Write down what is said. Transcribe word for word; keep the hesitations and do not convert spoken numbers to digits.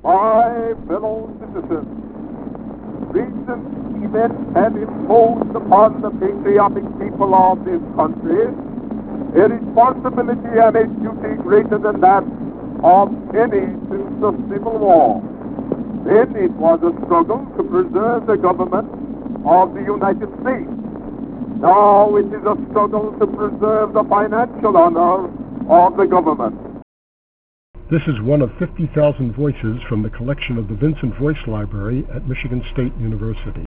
My fellow citizens, recent events have imposed upon the patriotic people of this country a responsibility and a duty greater than that of any since the Civil War. Then it was a struggle to preserve the government of the United States. Now it is a struggle to preserve the financial honor of the government. This is one of fifty thousand voices from the collection of the Vincent Voice Library at Michigan State University.